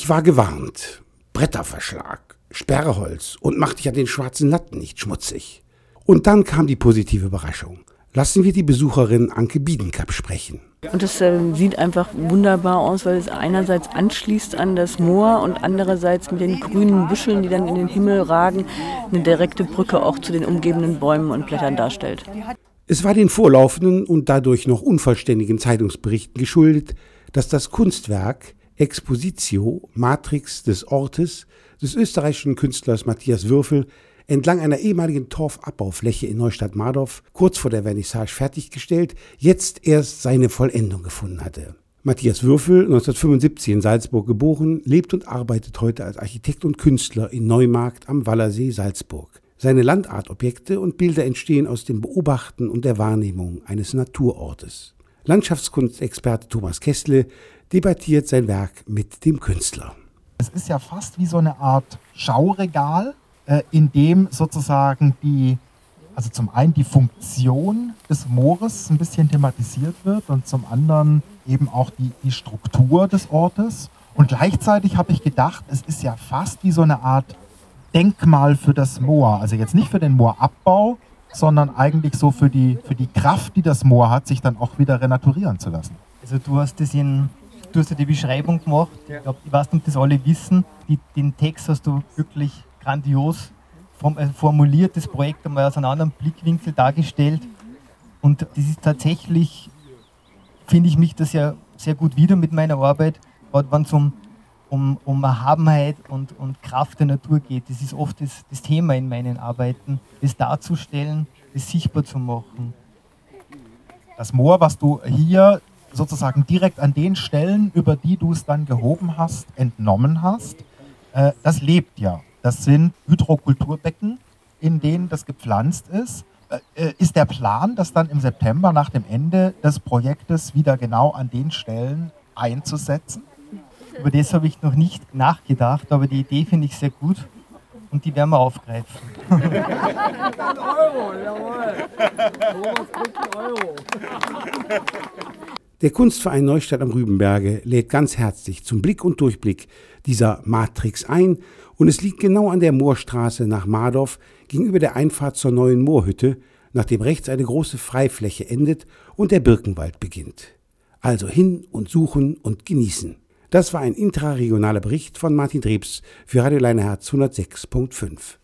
Ich war gewarnt. Bretterverschlag, Sperrholz und mach dich an den schwarzen Latten nicht schmutzig. Und dann kam die positive Überraschung. Lassen wir die Besucherin Anke Biedenkap sprechen. Und das sieht einfach wunderbar aus, weil es einerseits anschließt an das Moor und andererseits mit den grünen Büscheln, die dann in den Himmel ragen, eine direkte Brücke auch zu den umgebenden Bäumen und Blättern darstellt. Es war den vorlaufenden und dadurch noch unvollständigen Zeitungsberichten geschuldet, dass das Kunstwerk Expositio Matrix des Ortes des österreichischen Künstlers Matthias Würfel entlang einer ehemaligen Torfabbaufläche in Neustadt-Mardorf, kurz vor der Vernissage fertiggestellt, jetzt erst seine Vollendung gefunden hatte. Matthias Würfel, 1975 in Salzburg geboren, lebt und arbeitet heute als Architekt und Künstler in Neumarkt am Wallersee, Salzburg. Seine Landartobjekte und Bilder entstehen aus dem Beobachten und der Wahrnehmung eines Naturortes. Landschaftskunstexperte Thomas Kessle debattiert sein Werk mit dem Künstler. Es ist ja fast wie so eine Art Schauregal, in dem sozusagen also zum einen die Funktion des Moores ein bisschen thematisiert wird und zum anderen eben auch die Struktur des Ortes. Und gleichzeitig habe ich gedacht, es ist ja fast wie so eine Art Denkmal für das Moor. Also jetzt nicht für den Moorabbau, sondern eigentlich so für die Kraft, die das Moor hat, sich dann auch wieder renaturieren zu lassen. Also du hast ja die Beschreibung gemacht. Ich weiß nicht, ob das alle wissen. Den Text hast du wirklich grandios formuliert, das Projekt einmal aus einem anderen Blickwinkel dargestellt. Und das ist tatsächlich, finde ich mich das ja sehr gut wieder mit meiner Arbeit, gerade wenn es um Erhabenheit und Kraft der Natur geht. Das ist oft das Thema in meinen Arbeiten, das darzustellen, das sichtbar zu machen. Das Moor, was du hier sozusagen direkt an den Stellen, über die du es dann gehoben hast, entnommen hast, das lebt ja. Das sind Hydrokulturbecken, in denen das gepflanzt ist. Ist der Plan, das dann im September nach dem Ende des Projektes wieder genau an den Stellen einzusetzen? Über das habe ich noch nicht nachgedacht, aber die Idee finde ich sehr gut und die werden wir aufgreifen. 100 Euro, jawohl. Thomas kriegt einen Euro. Der Kunstverein Neustadt am Rübenberge lädt ganz herzlich zum Blick und Durchblick dieser Matrix ein und es liegt genau an der Moorstraße nach Mardorf gegenüber der Einfahrt zur neuen Moorhütte, nachdem rechts eine große Freifläche endet und der Birkenwald beginnt. Also hin und suchen und genießen. Das war ein intraregionaler Bericht von Martin Drebs für Radio Leineherz 106.5.